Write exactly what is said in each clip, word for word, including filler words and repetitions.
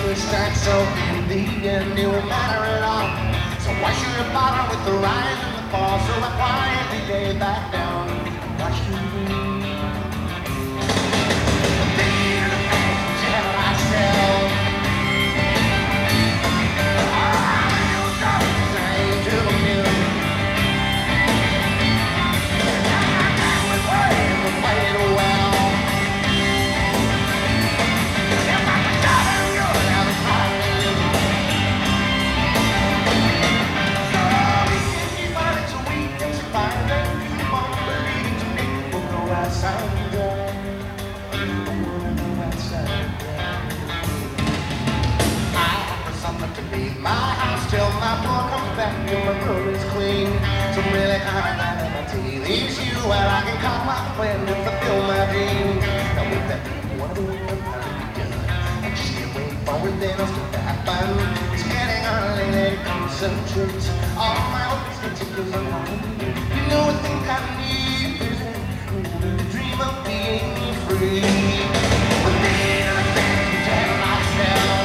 twist and so in the end it won't matter at all. So why should you bother with the rise and the fall? So I quietly lay back down and watch the wind. Thinking of the things that I sell. Sang to the mill. And we played well. My house till my floor comes back and my room is clean. So I'm really kind of glad that my tea leaves you where I can call my friend and fulfill my dreams. Now with that what do I do? I just can't wait for it, then I'll start to have fun. It's getting early, let it concentrate. All my hopes and tickles are on you. You know I think I need the dream of being free. With me and I think to tell myself.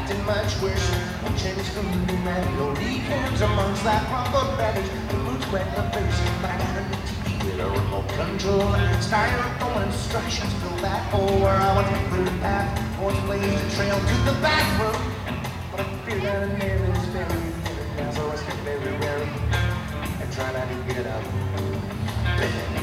acting much worse. No change for me, man. No weekends amongst that crumbled baggage. The roots wet the face, but I got a new T V with a remote control. Styrofoam instructions fill that hole where I want to clear the path. Force blaze a trail to the bathroom. But I fear that a name is very now, so I stay very wary and try not to get out of bed.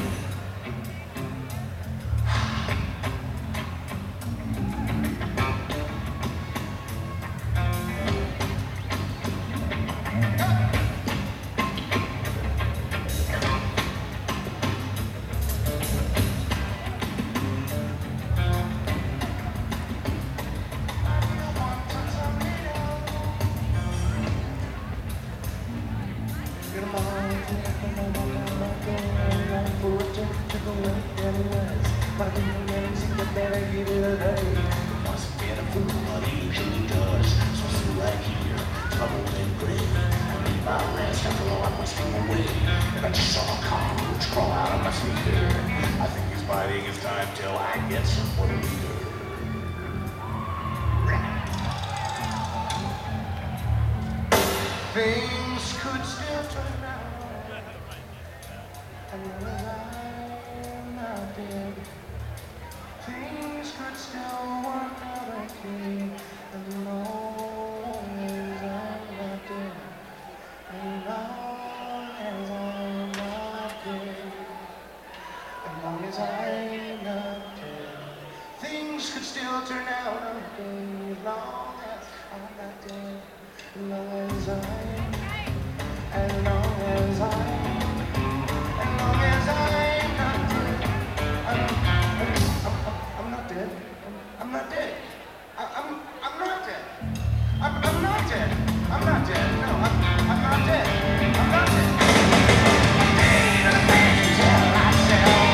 Things could still turn out, and when I'm not dead, things could still work out okay, as long as I'm not dead, as long as I'm not dead, as long as I'm not dead, things could still turn out okay, as long as I'm not dead. As long as I, as long as I, as long as I'm not dead, I'm, I'm, I'm not dead. I'm, I'm not dead. I, I'm, I'm not dead. I'm, I'm not dead. I'm not dead. No, I'm, I'm not dead. I'm not dead. I'm dead in the face until myself.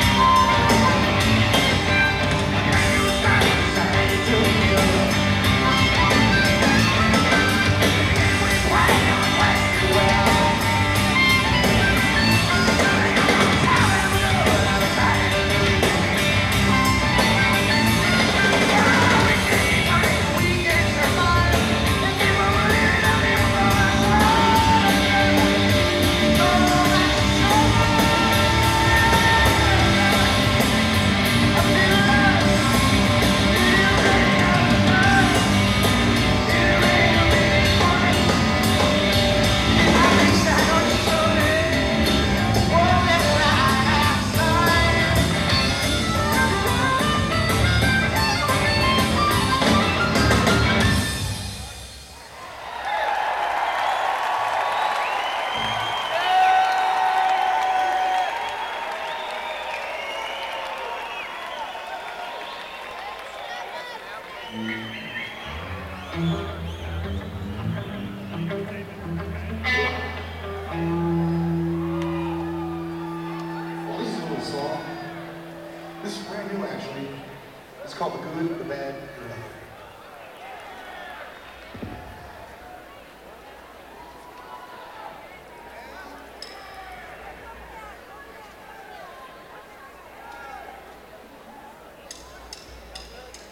You got to say to you. This is brand new, actually. It's called The Good, The Bad,